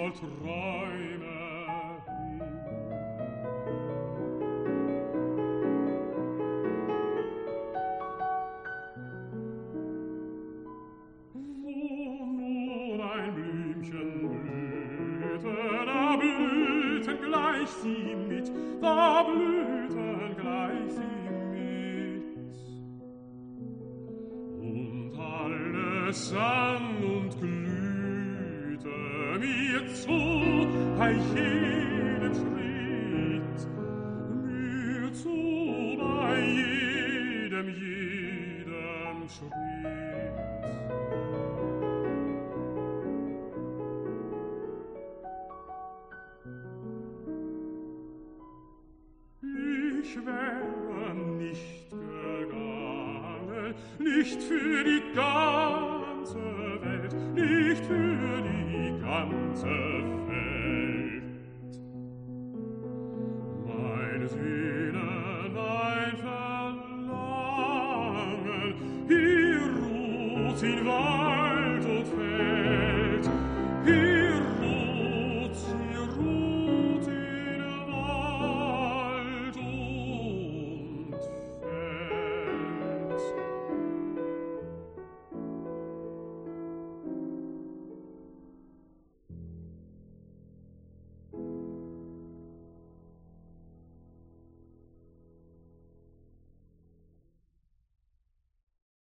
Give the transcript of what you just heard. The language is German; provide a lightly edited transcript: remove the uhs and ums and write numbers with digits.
voll Träume hin. Wo nur ein Blümchen blühte, da blühten gleich sie mit, da blühten gleich sie mit. Und alles sang und glühte mir zu bei jedem Schritt, mir zu bei jedem Schritt. Ich wäre nicht gegangen, nicht für die ganze Welt, nicht für die ganze Welt. Meine Seele, mein Verlangen, hier ruht in Wald und Feld,